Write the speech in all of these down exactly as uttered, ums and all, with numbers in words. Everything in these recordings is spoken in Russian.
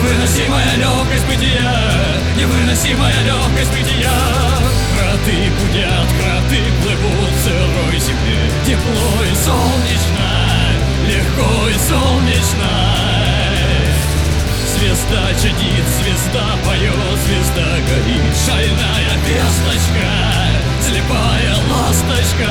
Невыносимая легкость бытия, невыносимая легкость бытия. Кроты гудят, кроты плывут в сырой земле. Тепло и солнечно, легко и солнечно. Звезда чадит, звезда поет, звезда горит. Шальная весточка, слепая ласточка.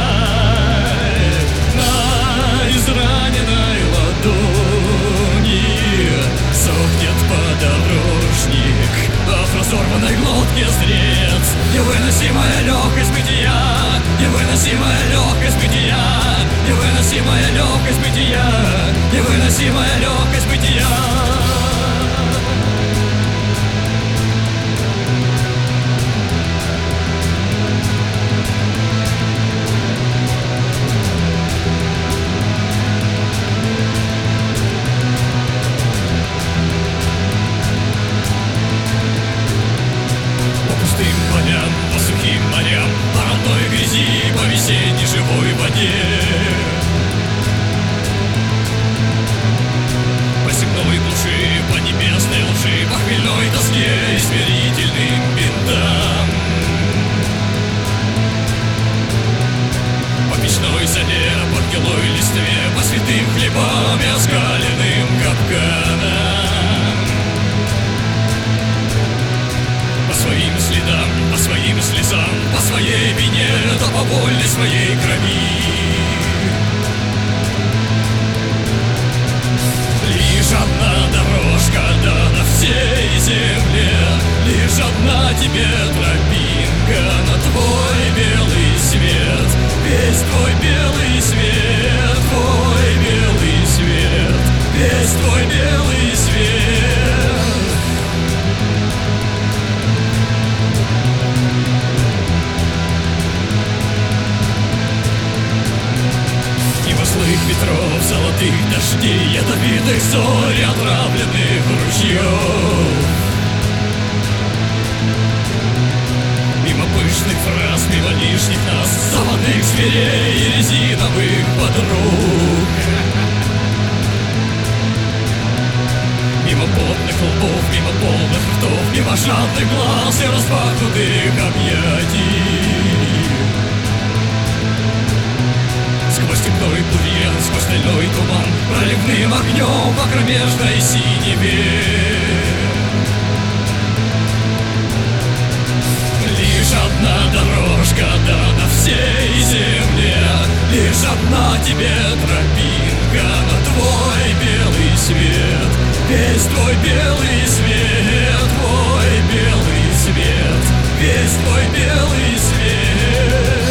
На израненной ладони сохнет подорожник, а в разорванной глотке зрец. Невыносимая легкость бытия, невыносимая легкость бытия, невыносимая легкость бытия, невыносимая легкость бытия. По сухим морям, по родной грязи, по весенней живой воде, по земной глуши, по небесной лжи, по хмельной тоске и смирительным бинтам, по печной соле, по гнилой листве, по святым хлебам и оскаленным капканам, по своим следам, по своим слезам, по своей вине, да по воле своей крови. Лишь одна дорожка дана всей земле, лишь одна тебе тропинка на твой белый свет. Весь твой белый свет, твой белый свет, весь твой белый свет. Злых ветров, золотых дождей, ядовитых зорь, отравленных ручьев. Мимо пышных фраз, мимо лишних нас, заводных зверей и резиновых подруг. Мимо потных лбов, мимо полных ртов, мимо жадных глаз и распахнутых объятий. Сквозь степной бурьян, сквозь стальной туман, проливным огнем по кромешной синеве. Лишь одна дорожка дана всей земле, лишь одна тебе тропинка на твой белый свет. Весь твой белый свет, твой белый свет, весь твой белый свет.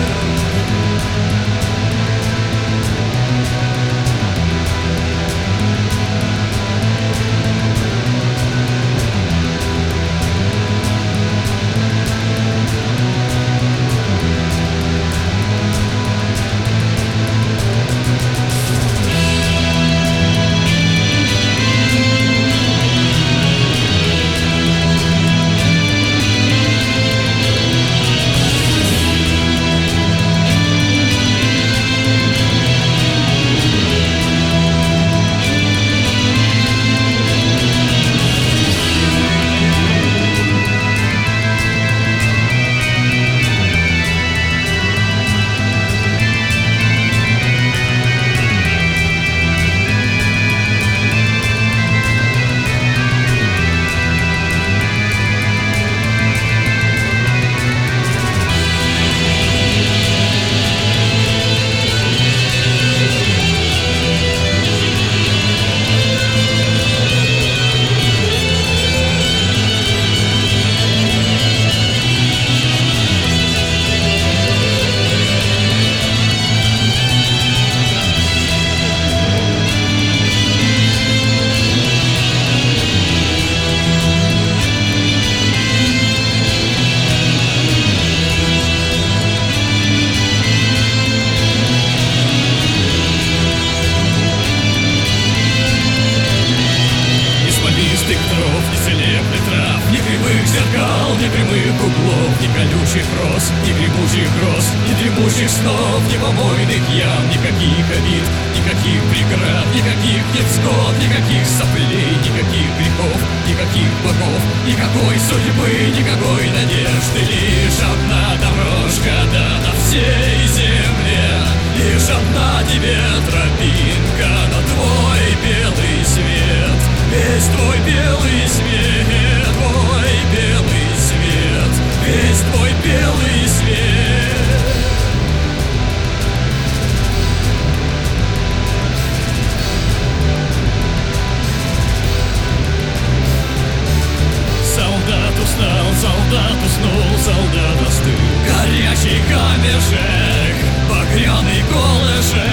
колючих роз, ни гремучих гроз, ни дремучих снов, ни помойных ям, никаких обид, никаких преград, никаких невзгод, никаких соплей, никаких грехов. богов, никакой судьбы, никакой надежды. Лишь одна дорожка дана всей земле, лишь одна тебе тропинка на твой белый свет. Весь твой белый свет, твой белый свет, весь твой белый свет. Солдат устал, солдат уснул, солдат остыл. Горячий камешек, багряный колышек.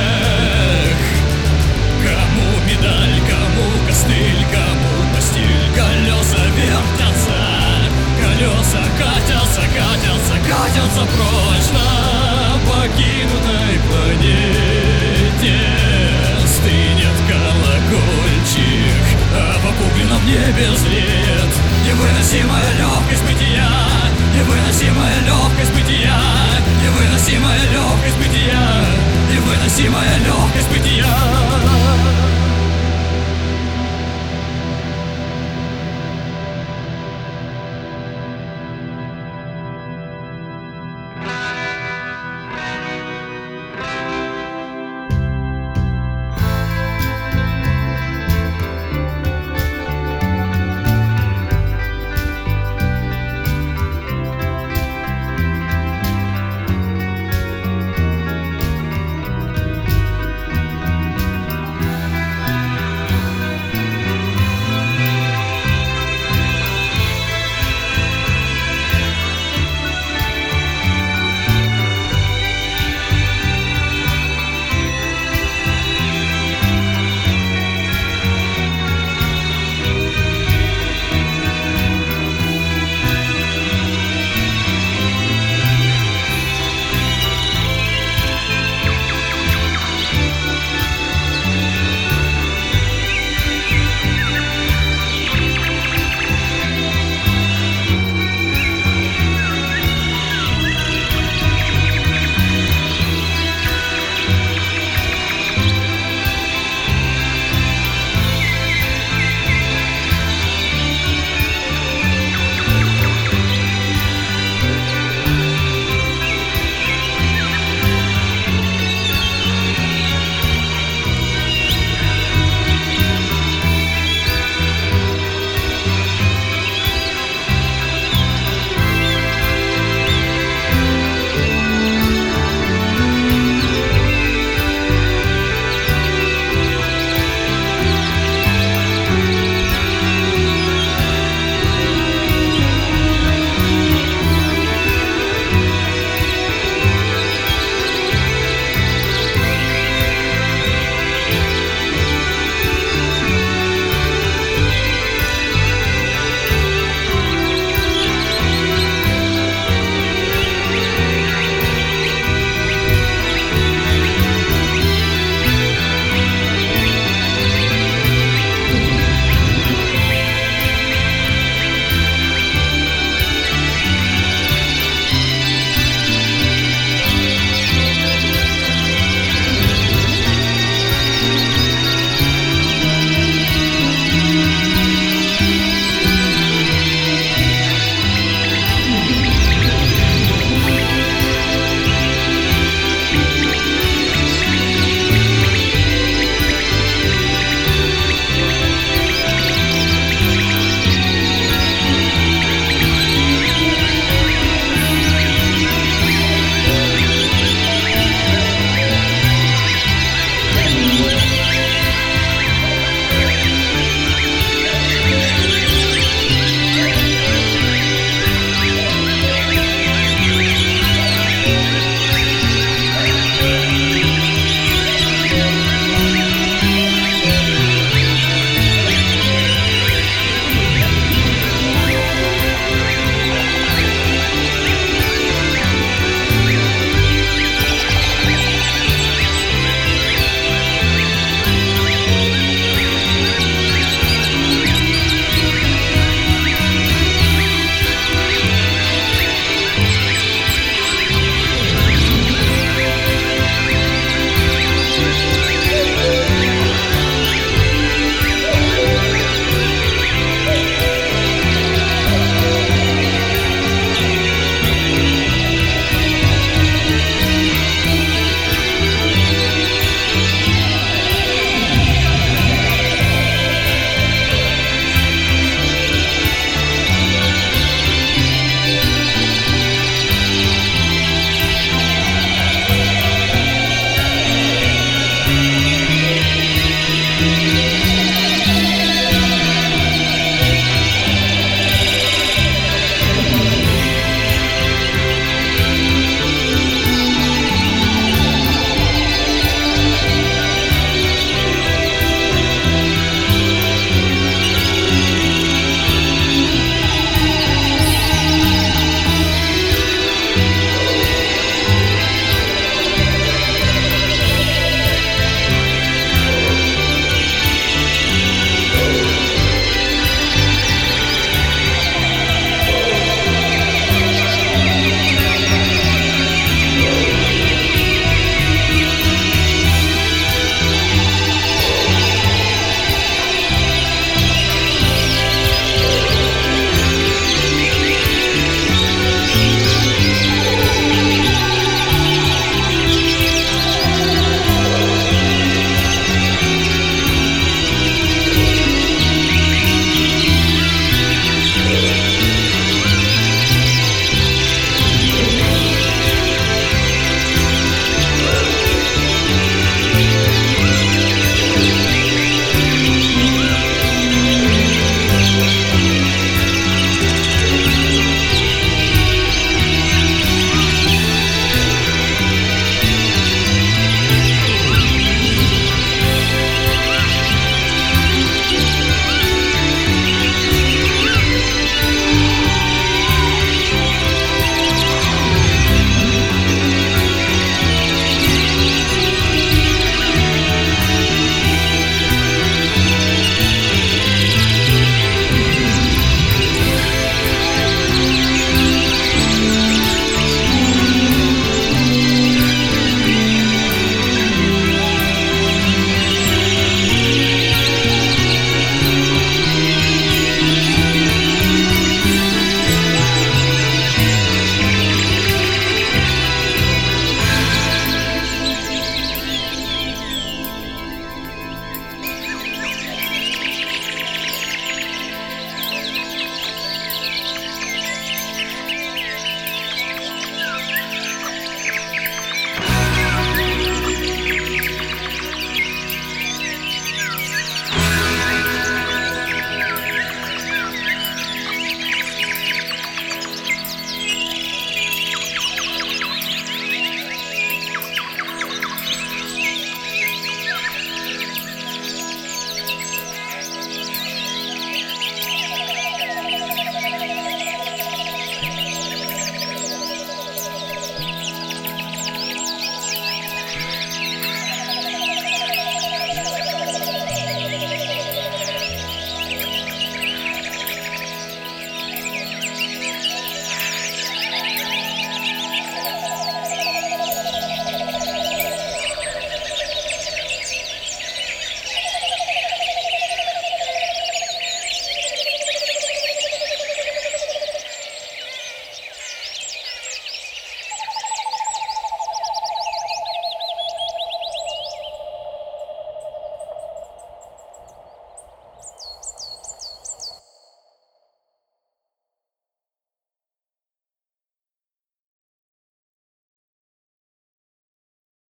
Кому медаль, кому костыль, кому постель. Колеса вертятся, колеса катятся, катятся, катятся прочь на покинутой планете. Стынет колокольчик, а в обугленном небе зреет невыносимая легкость бытия, невыносимая легкость бытия, невыносимая легкость бытия, невыносимая легкость бытия.